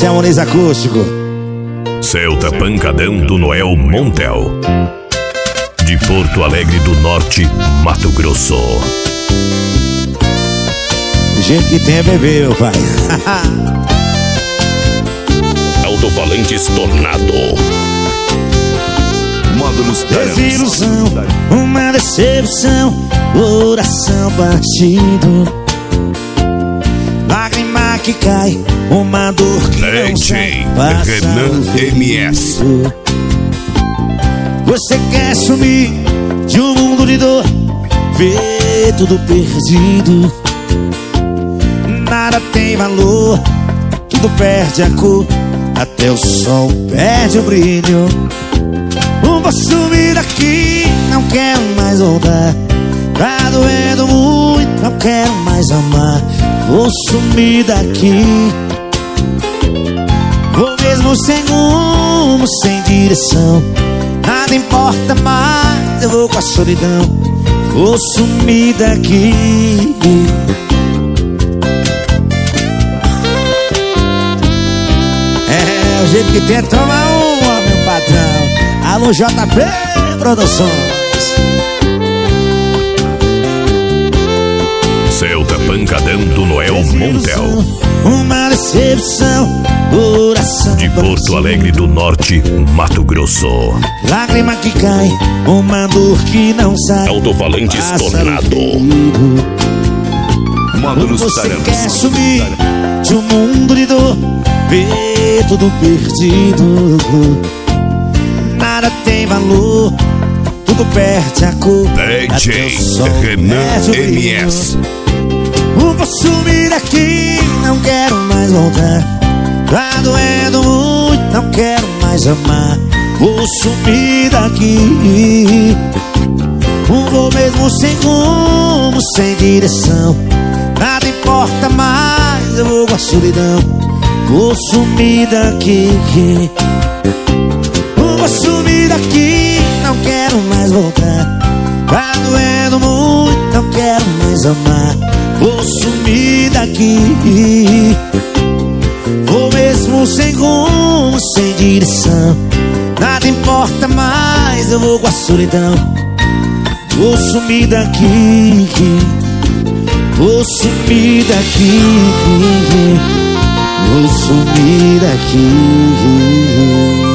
Esse é o Harmoniza Acústico. Celta Pancadão do Noel Montel, de Porto Alegre do Norte, Mato Grosso. Do jeito que tem é beber, meu pai. Alto-falantes Tornado. Módulos Desilusão, uma decepção, coração partido, lágrima que cai, uma dor que não sai, passa Renan no MS. ouvido. Você quer sumir de um mundo de dor, ver tudo perdido, nada tem valor, tudo perde a cor, até o sol perde o brilho. Vou sumir daqui, não quero mais voltar, tá doendo muito, não quero mais amar. Vou sumir daqui, vou mesmo sem rumo, sem direção, nada importa mais, eu vou com a solidão. Vou sumir daqui. É, o jeito que tem, toma uma, meu patrão. Alô, JP Produções. Celta Pancadão do Noel Montel, Uma decepção, coração de Porto Alegre do Norte, Mato Grosso. lágrima que cai, uma dor que não sai, Alto-falantes passa no Tornado. ferido. Módulos Você Taramas. quer sumir de um mundo de dor, ver tudo perdido, nada tem valor, tudo perde a cor, até DJ o sol Renan perde o brilho. MS. Vou sumir daqui, não quero mais voltar, tá doendo muito, não quero mais amar. Vou sumir daqui, vou mesmo sem rumo, sem direção, nada importa mais, eu vou com a solidão. Vou sumir daqui, vou sumir daqui, não quero mais voltar, tá doendo muito, não quero mais amar. Vou sumir daqui, vou mesmo sem rumo, sem direção, nada importa mais, eu vou com a solidão. Vou sumir daqui, vou sumir daqui, vou sumir daqui.